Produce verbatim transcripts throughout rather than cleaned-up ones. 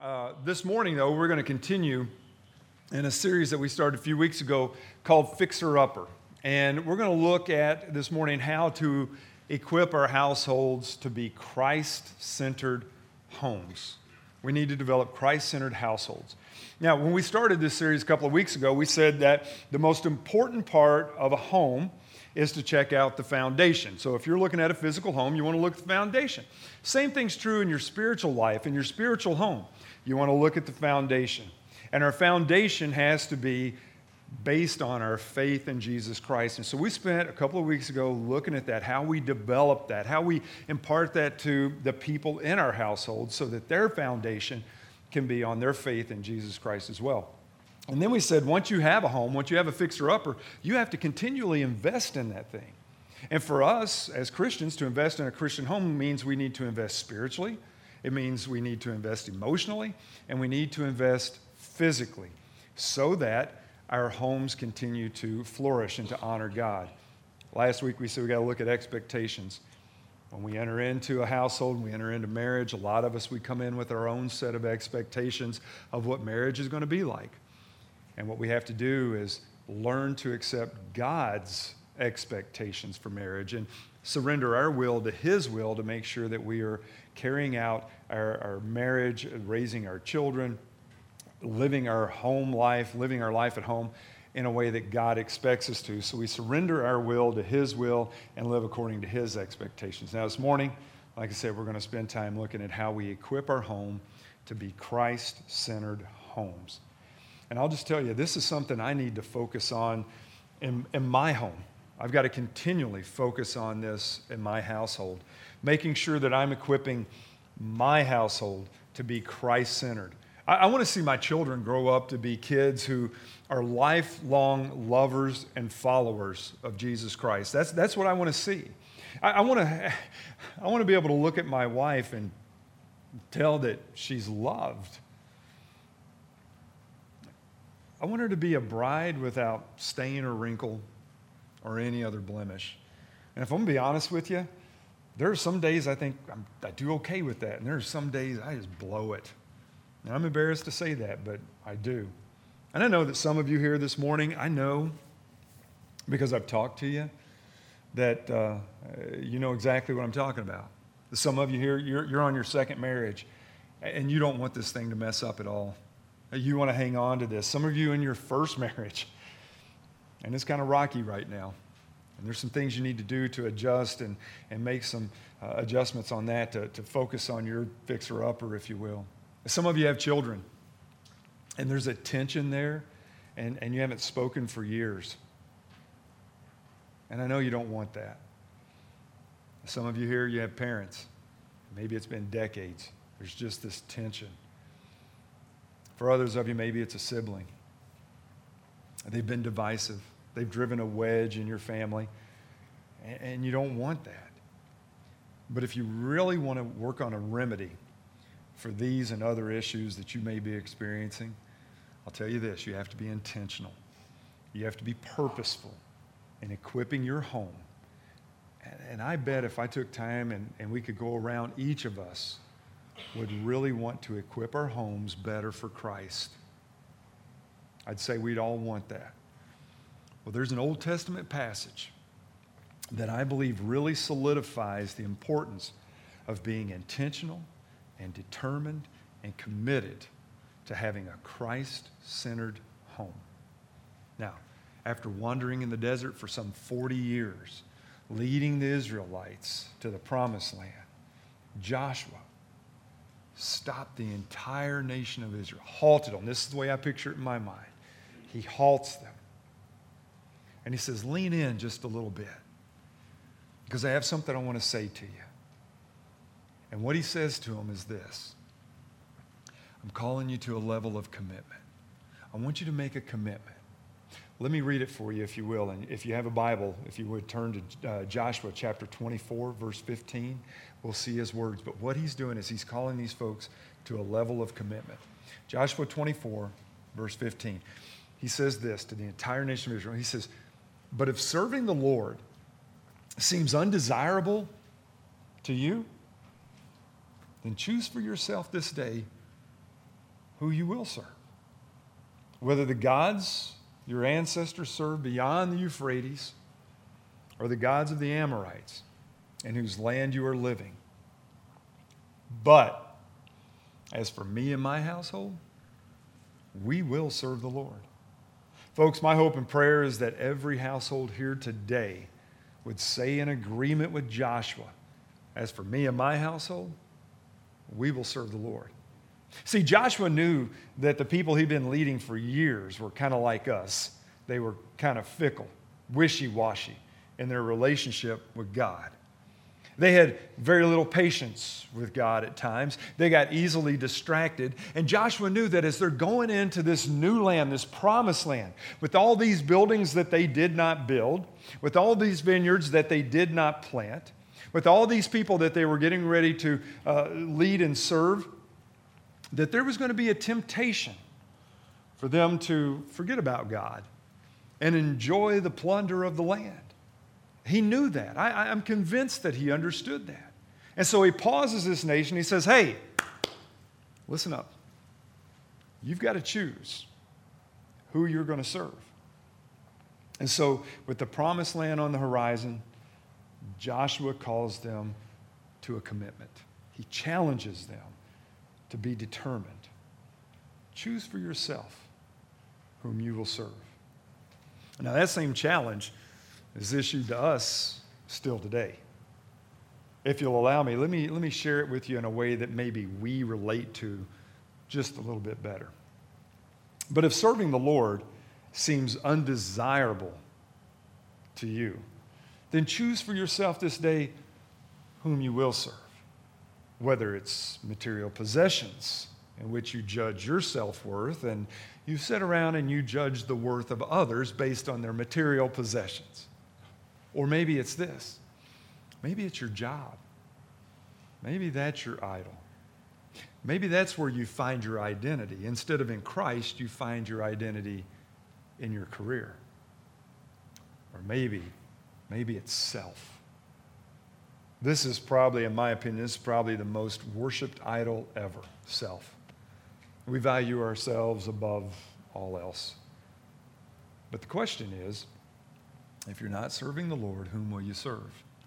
Uh, this morning, though, we're going to continue in a series that we started a few weeks ago called Fixer Upper. And we're going to look at this morning how to equip our households to be Christ-centered homes. We need to develop Christ-centered households. Now, when we started this series a couple of weeks ago, we said that the most important part of a home is to check out the foundation. So if you're looking at a physical home, you want to look at the foundation. Same thing's true in your spiritual life, in your spiritual home. You want to look at the foundation. And our foundation has to be based on our faith in Jesus Christ. And so we spent a couple of weeks ago looking at that, how we develop that, how we impart that to the people in our household so that their foundation can be on their faith in Jesus Christ as well. And then we said, once you have a home, once you have a fixer-upper, you have to continually invest in that thing. And for us as Christians, to invest in a Christian home means we need to invest spiritually. It means we need to invest emotionally, and we need to invest physically so that our homes continue to flourish and to honor God. Last week we said we got to look at expectations. When we enter into a household, when we enter into marriage, a lot of us, we come in with our own set of expectations of what marriage is going to be like. And what we have to do is learn to accept God's expectations for marriage and surrender our will to His will to make sure that we are carrying out our, our marriage, raising our children, living our home life, living our life at home in a way that God expects us to. So we surrender our will to His will and live according to His expectations. Now this morning, like I said, we're going to spend time looking at how we equip our home to be Christ-centered homes. And I'll just tell you, this is something I need to focus on in, in my home. I've got to continually focus on this in my household, making sure that I'm equipping my household to be Christ-centered. I, I want to see my children grow up to be kids who are lifelong lovers and followers of Jesus Christ. That's, that's what I want to see. I, I want to, I want to be able to look at my wife and tell that she's loved. I want her to be a bride without stain or wrinkle or any other blemish. And if I'm going to be honest with you, there are some days I think I'm, I do okay with that, and there are some days I just blow it. And I'm embarrassed to say that, but I do. And I know that some of you here this morning, I know, because I've talked to you, that uh, you know exactly what I'm talking about. Some of you here, you're, you're on your second marriage, and you don't want this thing to mess up at all. You want to hang on to this. Some of you in your first marriage, and it's kind of rocky right now. And there's some things you need to do to adjust and, and make some uh, adjustments on that to, to focus on your fixer-upper, if you will. Some of you have children, and there's a tension there, and, and you haven't spoken for years. And I know you don't want that. Some of you here, you have parents. Maybe it's been decades. There's just this tension. For others of you, maybe it's a sibling. They've been divisive. They've driven a wedge in your family, and you don't want that. But if you really want to work on a remedy for these and other issues that you may be experiencing, I'll tell you this, you have to be intentional. You have to be purposeful in equipping your home. And I bet if I took time and, and we could go around, each of us would really want to equip our homes better for Christ. I'd say we'd all want that. Well, there's an Old Testament passage that I believe really solidifies the importance of being intentional and determined and committed to having a Christ-centered home. Now, after wandering in the desert for some forty years, leading the Israelites to the Promised Land, Joshua stopped the entire nation of Israel, halted them. This is the way I picture it in my mind. He halts them. And he says, lean in just a little bit, because I have something I want to say to you. And what he says to them is this: I'm calling you to a level of commitment. I want you to make a commitment. Let me read it for you, if you will. And if you have a Bible, if you would turn to uh, Joshua chapter twenty-four, verse fifteen, we'll see his words. But what he's doing is he's calling these folks to a level of commitment. Joshua twenty-four, verse fifteen. He says this to the entire nation of Israel. He says, but if serving the Lord seems undesirable to you, then choose for yourself this day who you will serve. Whether the gods your ancestors served beyond the Euphrates or the gods of the Amorites in whose land you are living. But as for me and my household, we will serve the Lord. Folks, my hope and prayer is that every household here today would say in agreement with Joshua, as for me and my household, we will serve the Lord. See, Joshua knew that the people he'd been leading for years were kind of like us. They were kind of fickle, wishy-washy in their relationship with God. They had very little patience with God at times. They got easily distracted. And Joshua knew that as they're going into this new land, this promised land, with all these buildings that they did not build, with all these vineyards that they did not plant, with all these people that they were getting ready to uh, lead and serve, that there was going to be a temptation for them to forget about God and enjoy the plunder of the land. He knew that. I, I'm convinced that he understood that. And so he pauses this nation. He says, hey, listen up. You've got to choose who you're going to serve. And so with the promised land on the horizon, Joshua calls them to a commitment. He challenges them to be determined. Choose for yourself whom you will serve. Now that same challenge is issued to us still today. If you'll allow me, let me, let me share it with you in a way that maybe we relate to just a little bit better. But if serving the Lord seems undesirable to you, then choose for yourself this day whom you will serve, whether it's material possessions in which you judge your self-worth and you sit around and you judge the worth of others based on their material possessions. Or maybe it's this. Maybe it's your job. Maybe that's your idol. Maybe that's where you find your identity. Instead of in Christ, you find your identity in your career. Or maybe, maybe it's self. This is probably, in my opinion, this is probably the most worshiped idol ever, self. We value ourselves above all else. But the question is, if you're not serving the Lord, whom will you serve?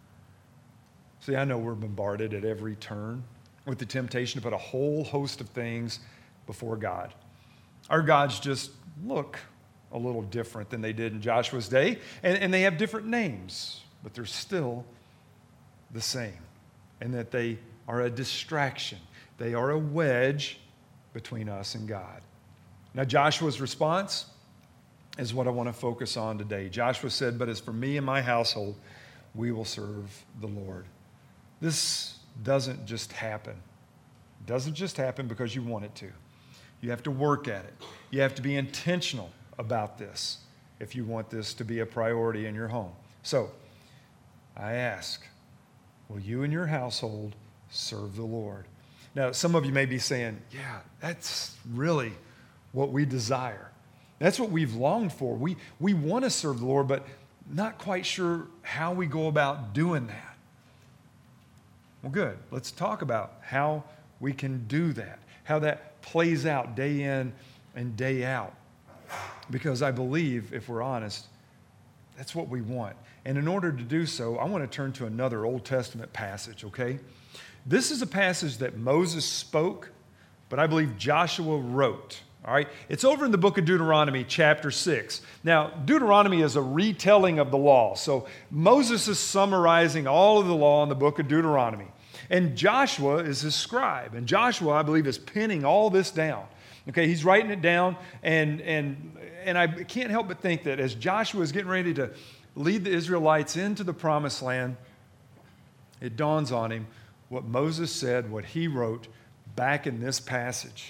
See, I know we're bombarded at every turn with the temptation to put a whole host of things before God. Our gods just look a little different than they did in Joshua's day, and, and they have different names, but they're still the same, and that they are a distraction. They are a wedge between us and God. Now, Joshua's response is what I want to focus on today. Joshua said, but as for me and my household, we will serve the Lord. This doesn't just happen. It doesn't just happen because you want it to. You have to work at it. You have to be intentional about this if you want this to be a priority in your home. So, I ask, will you and your household serve the Lord? Now, some of you may be saying, yeah, that's really what we desire. That's what we've longed for. We, we want to serve the Lord, but not quite sure how we go about doing that. Well, good. Let's talk about how we can do that, how that plays out day in and day out. Because I believe, if we're honest, that's what we want. And in order to do so, I want to turn to another Old Testament passage, okay? This is a passage that Moses spoke, but I believe Joshua wrote. All right, it's over in the book of Deuteronomy, chapter six. Now, Deuteronomy is a retelling of the law. So Moses is summarizing all of the law in the book of Deuteronomy. And Joshua is his scribe. And Joshua, I believe, is penning all this down. Okay, he's writing it down. And, and, and I can't help but think that as Joshua is getting ready to lead the Israelites into the promised land, it dawns on him what Moses said, what he wrote back in this passage.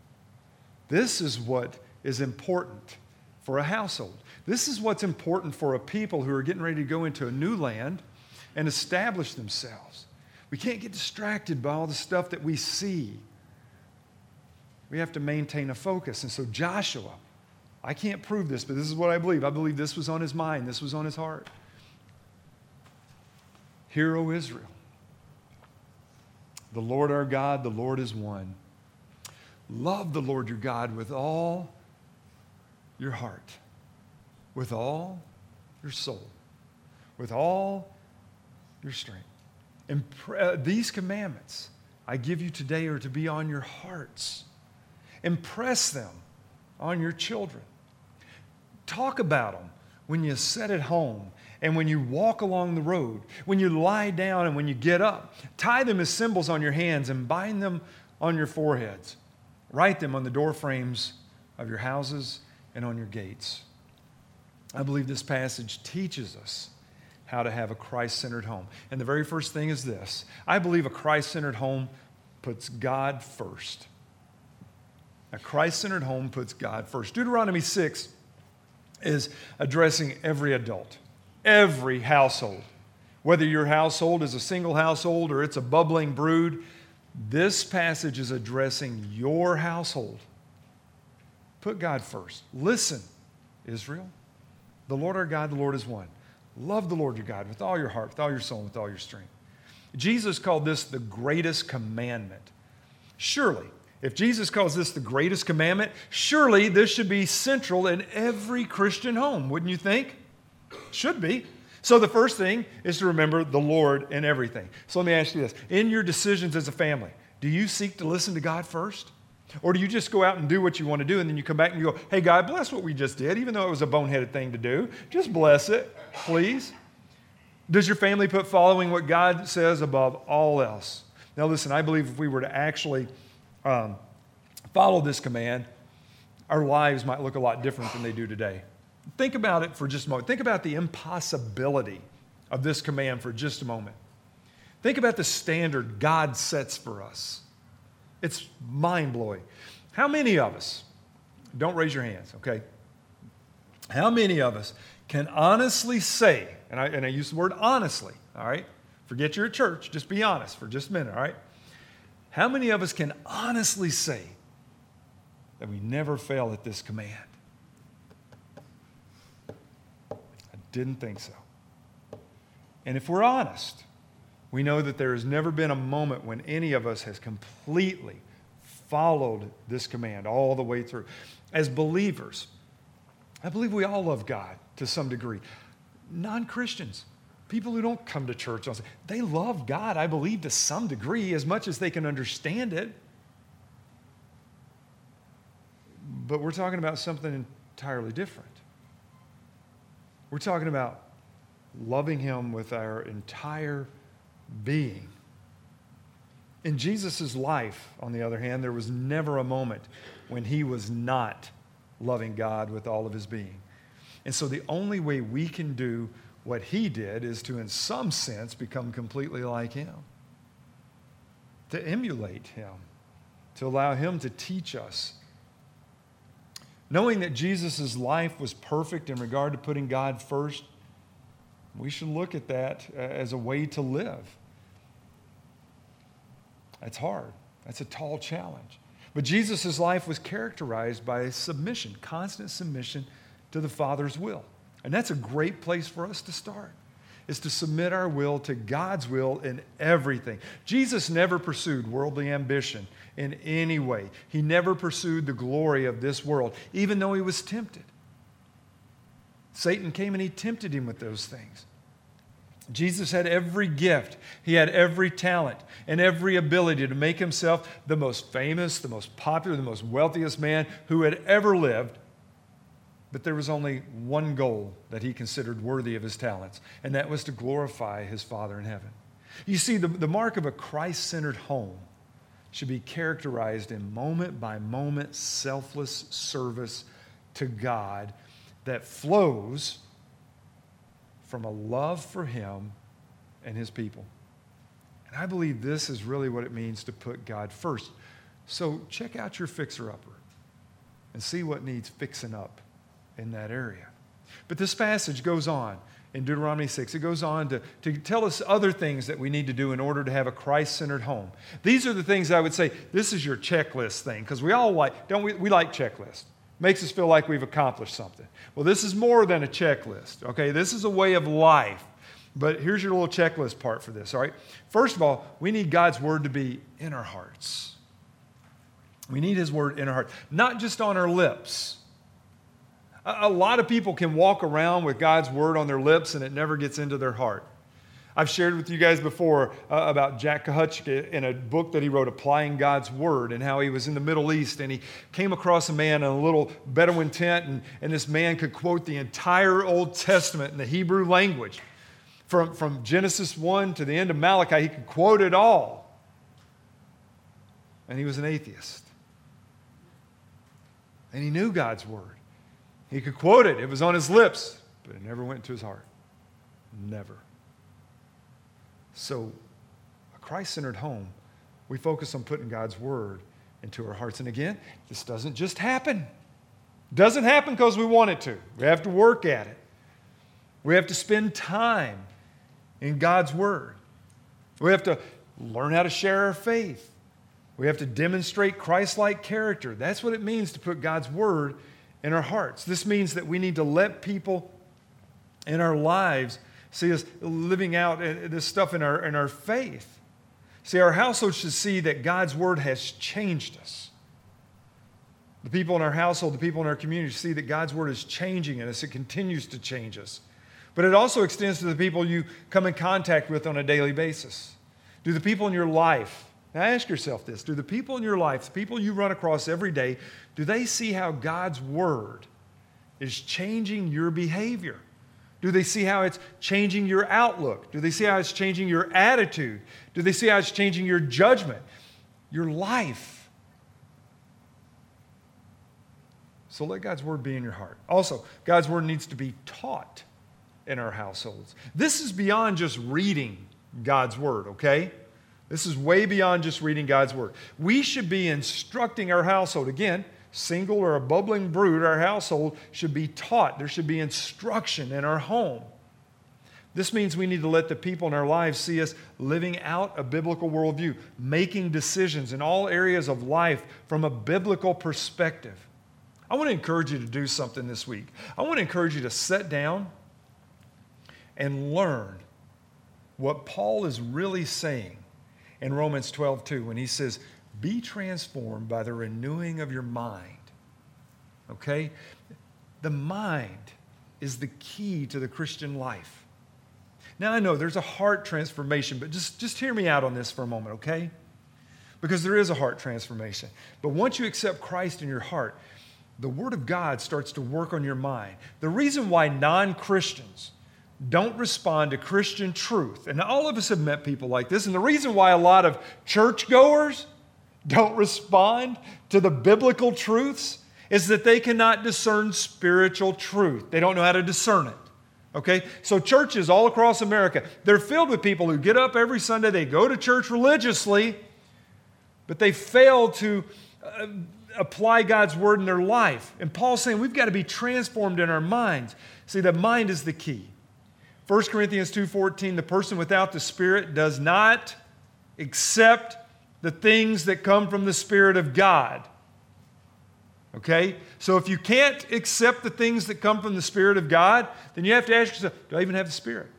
This is what is important for a household. This is what's important for a people who are getting ready to go into a new land and establish themselves. We can't get distracted by all the stuff that we see. We have to maintain a focus. And so Joshua, I can't prove this, but this is what I believe. I believe this was on his mind. This was on his heart. Hear, O Israel, the Lord our God, the Lord is one. Love the Lord your God with all your heart, with all your soul, with all your strength. And uh, these commandments I give you today are to be on your hearts. Impress them on your children. Talk about them when you sit at home and when you walk along the road, when you lie down and when you get up. Tie them as symbols on your hands and bind them on your foreheads. Write them on the door frames of your houses and on your gates. I believe this passage teaches us how to have a Christ-centered home. And the very first thing is this. I believe a Christ-centered home puts God first. A Christ-centered home puts God first. Deuteronomy six is addressing every adult, every household. Whether your household is a single household or it's a bubbling brood, this passage is addressing your household. Put God first. Listen, Israel. The Lord our God, the Lord is one. Love the Lord your God with all your heart, with all your soul, with all your strength. Jesus called this the greatest commandment. Surely, if Jesus calls this the greatest commandment, surely this should be central in every Christian home, wouldn't you think? Should be. So the first thing is to remember the Lord in everything. So let me ask you this. In your decisions as a family, do you seek to listen to God first? Or do you just go out and do what you want to do and then you come back and you go, hey, God, bless what we just did, even though it was a boneheaded thing to do. Just bless it, please. Does your family put following what God says above all else? Now listen, I believe if we were to actually um, follow this command, our lives might look a lot different than they do today. Think about it for just a moment. Think about the impossibility of this command for just a moment. Think about the standard God sets for us. It's mind-blowing. How many of us, don't raise your hands, okay? How many of us can honestly say, and I, and I use the word honestly, all right? Forget you're at church, just be honest for just a minute, all right? How many of us can honestly say that we never fail at this command? I didn't think so. And if we're honest, we know that there has never been a moment when any of us has completely followed this command all the way through. As believers, I believe we all love God to some degree. Non-Christians, people who don't come to church, they love God, I believe, to some degree, as much as they can understand it. But we're talking about something entirely different. We're talking about loving Him with our entire being. In Jesus' life, on the other hand, there was never a moment when He was not loving God with all of His being. And so the only way we can do what He did is to, in some sense, become completely like Him, to emulate Him, to allow Him to teach us. Knowing that Jesus' life was perfect in regard to putting God first, we should look at that as a way to live. That's hard. That's a tall challenge. But Jesus' life was characterized by submission, constant submission to the Father's will. And that's a great place for us to start, is to submit our will to God's will in everything. Jesus never pursued worldly ambition in any way. He never pursued the glory of this world, even though He was tempted. Satan came and he tempted Him with those things. Jesus had every gift. He had every talent and every ability to make Himself the most famous, the most popular, the most wealthiest man who had ever lived. But there was only one goal that He considered worthy of His talents, and that was to glorify His Father in heaven. You see, the, the mark of a Christ-centered home should be characterized in moment-by-moment selfless service to God that flows from a love for Him and His people. And I believe this is really what it means to put God first. So check out your fixer-upper and see what needs fixing up in that area. But this passage goes on in Deuteronomy six. It goes on to, to tell us other things that we need to do in order to have a Christ-centered home. These are the things I would say, this is your checklist thing, because we all like, don't we, we like checklists. Makes us feel like we've accomplished something. Well, this is more than a checklist, okay? This is a way of life. But here's your little checklist part for this, all right? First of all, we need God's Word to be in our hearts. We need His Word in our heart, not just on our lips. A, a lot of people can walk around with God's Word on their lips and it never gets into their heart. I've shared with you guys before uh, about Jack Kahuchka in a book that he wrote, Applying God's Word, and how he was in the Middle East and he came across a man in a little Bedouin tent, and, and this man could quote the entire Old Testament in the Hebrew language. From, from Genesis one to the end of Malachi, he could quote it all. And he was an atheist. And he knew God's Word. He could quote it. It was on his lips, but it never went to his heart. Never. So, a Christ-centered home, we focus on putting God's Word into our hearts. And again, this doesn't just happen. It doesn't happen because we want it to. We have to work at it. We have to spend time in God's Word. We have to learn how to share our faith. We have to demonstrate Christ-like character. That's what it means to put God's Word in our hearts. This means that we need to let people in our lives see us living out this stuff in our, in our faith. See, our household should see that God's Word has changed us. The people in our household, the people in our community see that God's Word is changing us. It continues to change us. But it also extends to the people you come in contact with on a daily basis. Do the people in your life, now ask yourself this, do the people in your life, the people you run across every day, do they see how God's Word is changing your behavior? Do they see how it's changing your outlook? Do they see how it's changing your attitude? Do they see how it's changing your judgment, your life? So let God's Word be in your heart. Also, God's Word needs to be taught in our households. This is beyond just reading God's Word, okay? This is way beyond just reading God's Word. We should be instructing our household. Again, single or a bubbling brood, our household should be taught. There should be instruction in our home. This means we need to let the people in our lives see us living out a biblical worldview, making decisions in all areas of life from a biblical perspective. I want to encourage you to do something this week. I want to encourage you to sit down and learn what Paul is really saying in Romans twelve two when he says, be transformed by the renewing of your mind. Okay? The mind is the key to the Christian life. Now, I know there's a heart transformation, but just, just hear me out on this for a moment, okay? Because there is a heart transformation. But once you accept Christ in your heart, the Word of God starts to work on your mind. The reason why non-Christians don't respond to Christian truth, and all of us have met people like this, and the reason why a lot of churchgoers don't respond to the biblical truths is that they cannot discern spiritual truth. They don't know how to discern it. Okay? So churches all across America, they're filled with people who get up every Sunday, they go to church religiously, but they fail to uh, apply God's Word in their life. And Paul's saying we've got to be transformed in our minds. See, the mind is the key. First Corinthians two fourteen, the person without the Spirit does not accept the things that come from the Spirit of God. Okay? So if you can't accept the things that come from the Spirit of God, then you have to ask yourself, do I even have the Spirit?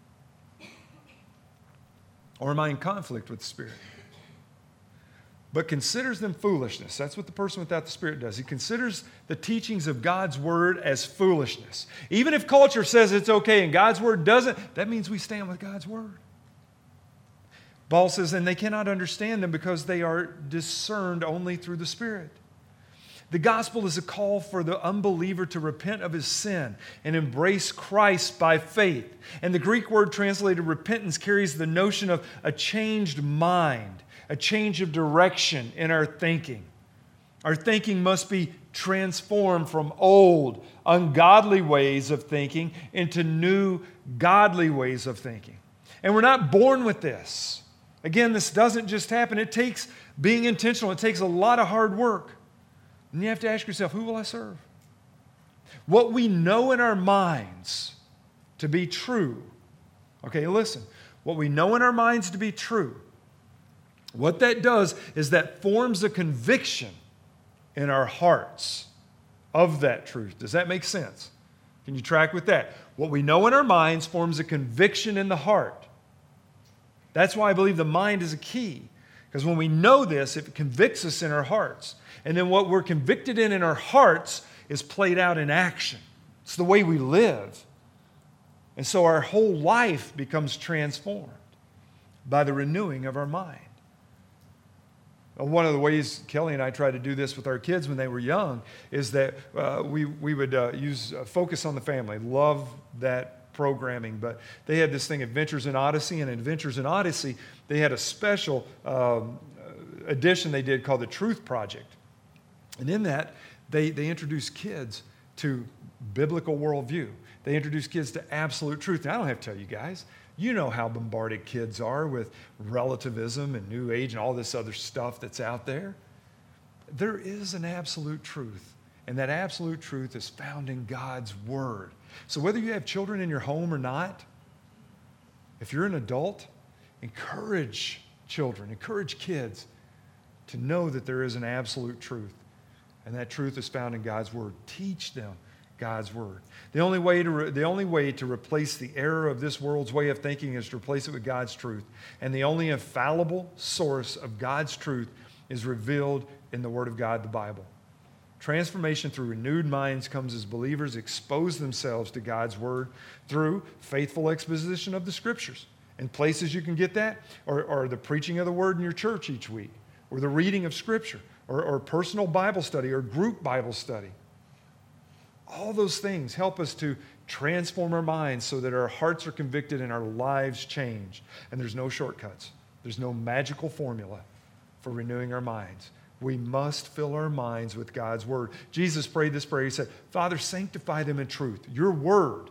Or am I in conflict with the Spirit? But considers them foolishness. That's what the person without the Spirit does. He considers the teachings of God's Word as foolishness. Even if culture says it's okay and God's Word doesn't, that means we stand with God's Word. Paul says, and they cannot understand them because they are discerned only through the Spirit. The gospel is a call for the unbeliever to repent of his sin and embrace Christ by faith. And the Greek word translated repentance carries the notion of a changed mind, a change of direction in our thinking. Our thinking must be transformed from old, ungodly ways of thinking into new, godly ways of thinking. And we're not born with this. Again, this doesn't just happen. It takes being intentional. It takes a lot of hard work. And you have to ask yourself, who will I serve? What we know in our minds to be true. Okay, listen. What we know in our minds to be true, what that does is that forms a conviction in our hearts of that truth. Does that make sense? Can you track with that? What we know in our minds forms a conviction in the heart. That's why I believe the mind is a key. Because when we know this, it convicts us in our hearts. And then what we're convicted in in our hearts is played out in action. It's the way we live. And so our whole life becomes transformed by the renewing of our mind. One of the ways Kelly and I tried to do this with our kids when they were young is that uh, we, we would uh, use uh, Focus on the Family. Love that programming. But they had this thing, Adventures in Odyssey. And in Adventures in Odyssey, they had a special um, edition they did called the Truth Project. And in that, they, they introduced kids to biblical worldview. They introduced kids to absolute truth. Now, I don't have to tell you guys. You know how bombarded kids are with relativism and New Age and all this other stuff that's out there. There is an absolute truth, and that absolute truth is found in God's Word. So whether you have children in your home or not, if you're an adult, encourage children, encourage kids to know that there is an absolute truth, and that truth is found in God's Word. Teach them God's Word. The only way to re- the only way to replace the error of this world's way of thinking is to replace it with God's truth. And the only infallible source of God's truth is revealed in the Word of God, the Bible. Transformation through renewed minds comes as believers expose themselves to God's Word through faithful exposition of the Scriptures. And places you can get that are, are the preaching of the Word in your church each week, or the reading of Scripture, or, or personal Bible study, or group Bible study. All those things help us to transform our minds so that our hearts are convicted and our lives change. And there's no shortcuts. There's no magical formula for renewing our minds. We must fill our minds with God's Word. Jesus prayed this prayer. He said, Father, sanctify them in truth. Your Word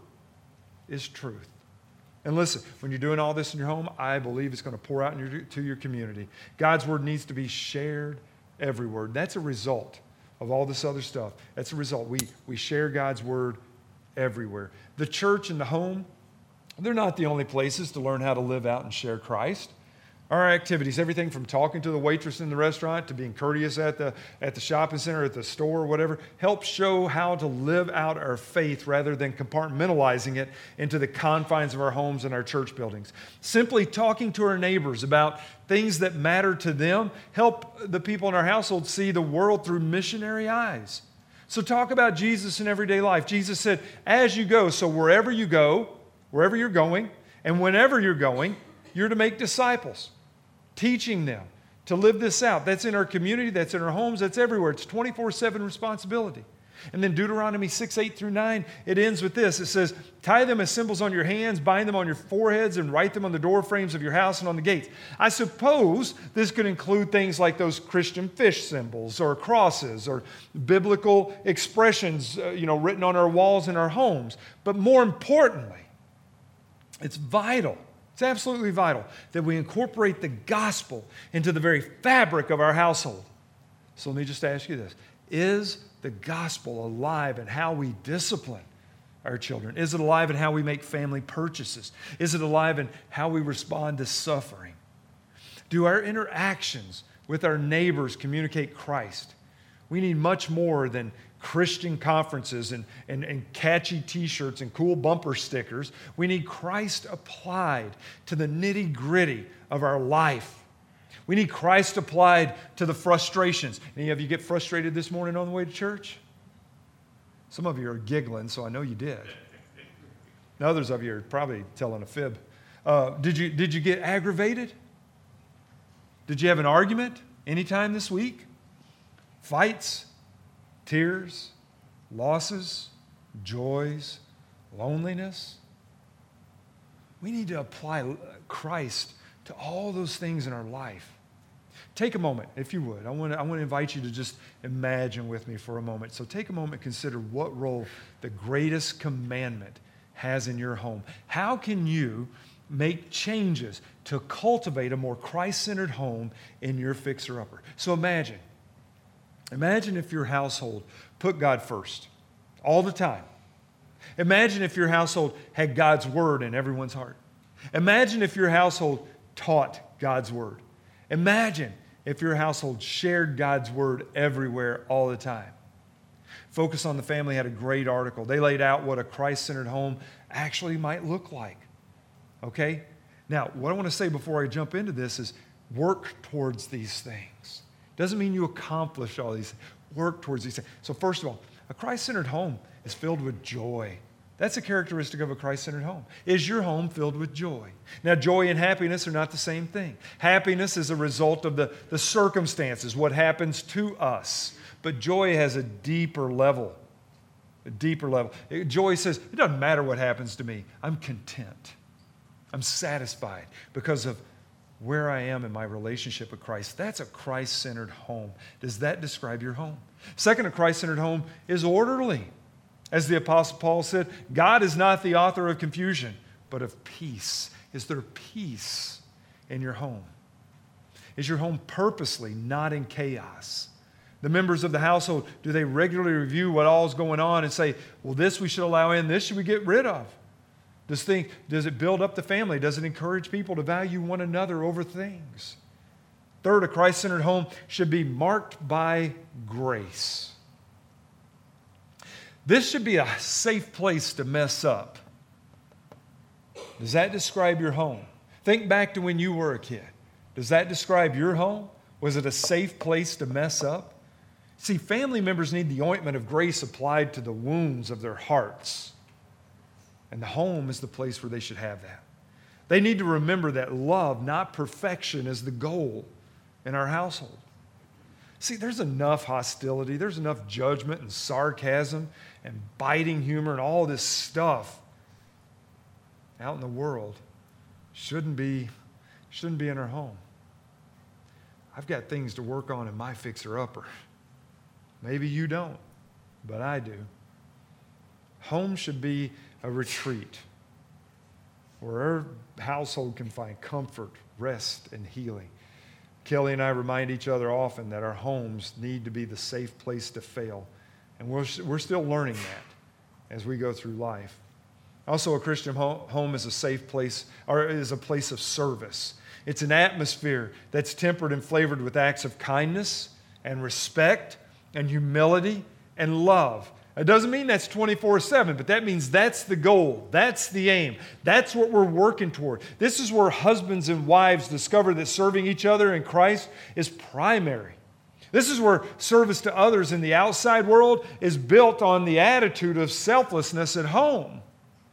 is truth. And listen, when you're doing all this in your home, I believe it's going to pour out in your, to your community. God's Word needs to be shared everywhere. That's a result of all this other stuff. That's a result. We, we share God's Word everywhere. The church and the home, they're not the only places to learn how to live out and share Christ. Our activities, everything from talking to the waitress in the restaurant to being courteous at the, at the shopping center, at the store, whatever, help show how to live out our faith rather than compartmentalizing it into the confines of our homes and our church buildings. Simply talking to our neighbors about things that matter to them help the people in our household see the world through missionary eyes. So talk about Jesus in everyday life. Jesus said, as you go, so wherever you go, wherever you're going, and whenever you're going, you're to make disciples. Teaching them to live this out. That's in our community, that's in our homes, that's everywhere. It's twenty-four seven responsibility. And then Deuteronomy six, eight through nine, it ends with this. It says, tie them as symbols on your hands, bind them on your foreheads, and write them on the door frames of your house and on the gates. I suppose this could include things like those Christian fish symbols or crosses or biblical expressions, uh, you know, written on our walls in our homes. But more importantly, it's vital. It's absolutely vital that we incorporate the gospel into the very fabric of our household. So let me just ask you this. Is the gospel alive in how we discipline our children? Is it alive in how we make family purchases? Is it alive in how we respond to suffering? Do our interactions with our neighbors communicate Christ? We need much more than Christian conferences and, and, and catchy t-shirts and cool bumper stickers. We need Christ applied to the nitty-gritty of our life. We need Christ applied to the frustrations. Any of you get frustrated this morning on the way to church? Some of you are giggling, so I know you did. And others of you are probably telling a fib. Uh, did you, did you get aggravated? Did you have an argument anytime this week? Fights? Tears, losses, joys, loneliness. We need to apply Christ to all those things in our life. Take a moment, if you would. I want to, I want to invite you to just imagine with me for a moment. So take a moment and consider what role the greatest commandment has in your home. How can you make changes to cultivate a more Christ-centered home in your fixer-upper? So imagine. Imagine if your household put God first all the time. Imagine if your household had God's Word in everyone's heart. Imagine if your household taught God's Word. Imagine if your household shared God's Word everywhere all the time. Focus on the Family had a great article. They laid out what a Christ-centered home actually might look like. Okay? Now, what I want to say before I jump into this is work towards these things. Doesn't mean you accomplish all these things. Work towards these things. So first of all, a Christ-centered home is filled with joy. That's a characteristic of a Christ-centered home. Is your home filled with joy? Now, joy and happiness are not the same thing. Happiness is a result of the, the circumstances, what happens to us. But joy has a deeper level. A deeper level. Joy says, it doesn't matter what happens to me. I'm content. I'm satisfied because of where I am in my relationship with Christ. That's a Christ-centered home. Does that describe your home? Second, a Christ-centered home is orderly. As the Apostle Paul said, God is not the author of confusion, but of peace. Is there peace in your home? Is your home purposely not in chaos? The members of the household, do they regularly review what all is going on and say, well, this we should allow in, this should we get rid of? Does, thing, does it build up the family? Does it encourage people to value one another over things? Third, a Christ-centered home should be marked by grace. This should be a safe place to mess up. Does that describe your home? Think back to when you were a kid. Does that describe your home? Was it a safe place to mess up? See, family members need the ointment of grace applied to the wounds of their hearts. And the home is the place where they should have that. They need to remember that love, not perfection, is the goal in our household. See, there's enough hostility, there's enough judgment and sarcasm and biting humor and all this stuff out in the world. Shouldn't be, shouldn't be in our home. I've got things to work on in my fixer-upper. Maybe you don't, but I do. Home should be a retreat where our household can find comfort, rest, and healing. Kelly and I remind each other often that our homes need to be the safe place to fail. And we're, we're still learning that as we go through life. Also, a Christian home is a safe place, or is a place of service. It's an atmosphere that's tempered and flavored with acts of kindness and respect and humility and love. It doesn't mean that's twenty-four seven, but that means that's the goal. That's the aim. That's what we're working toward. This is where husbands and wives discover that serving each other in Christ is primary. This is where service to others in the outside world is built on the attitude of selflessness at home.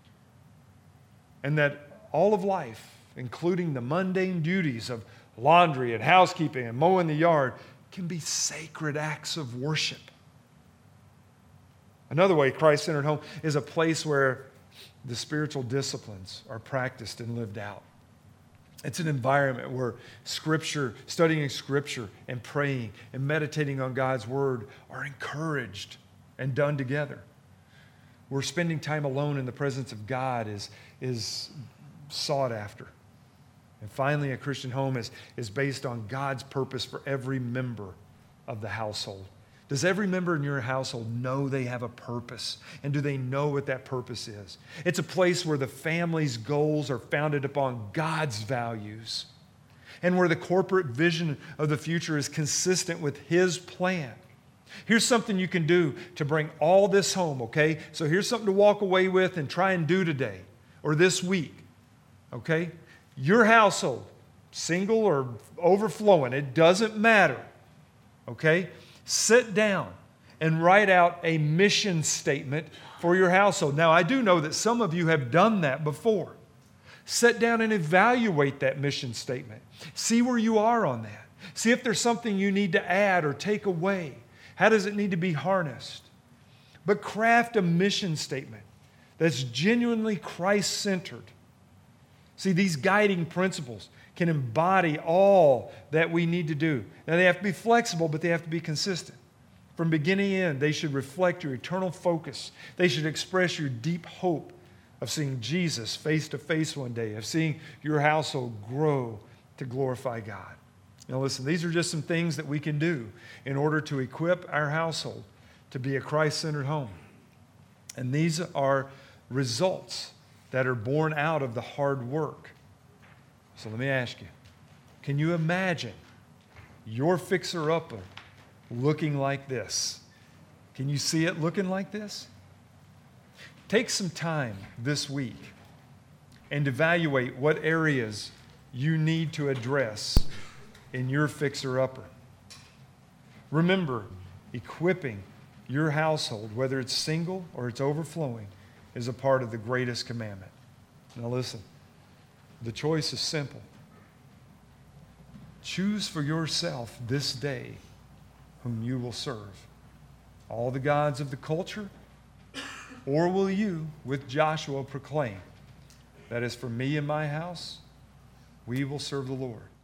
And that all of life, including the mundane duties of laundry and housekeeping and mowing the yard, can be sacred acts of worship. Another way, Christ-centered home is a place where the spiritual disciplines are practiced and lived out. It's an environment where Scripture, studying Scripture and praying and meditating on God's Word are encouraged and done together. Where spending time alone in the presence of God is, is sought after. And finally, a Christian home is, is based on God's purpose for every member of the household. Does every member in your household know they have a purpose? And do they know what that purpose is? It's a place where the family's goals are founded upon God's values and where the corporate vision of the future is consistent with His plan. Here's something you can do to bring all this home, okay? So here's something to walk away with and try and do today or this week, okay? Your household, single or overflowing, it doesn't matter, okay? Sit down and write out a mission statement for your household. Now, I do know that some of you have done that before. Sit down and evaluate that mission statement. See where you are on that. See if there's something you need to add or take away. How does it need to be harnessed? But craft a mission statement that's genuinely Christ-centered. See, these guiding principles can embody all that we need to do. Now, they have to be flexible, but they have to be consistent. From beginning to end, they should reflect your eternal focus. They should express your deep hope of seeing Jesus face to face one day, of seeing your household grow to glorify God. Now, listen, these are just some things that we can do in order to equip our household to be a Christ-centered home. And these are results that are born out of the hard work. So let me ask you, can you imagine your fixer-upper looking like this? Can you see it looking like this? Take some time this week and evaluate what areas you need to address in your fixer-upper. Remember, equipping your household, whether it's single or it's overflowing, is a part of the greatest commandment. Now listen, the choice is simple. Choose for yourself this day whom you will serve. All the gods of the culture, or will you, with Joshua, proclaim that as for me and my house, we will serve the Lord?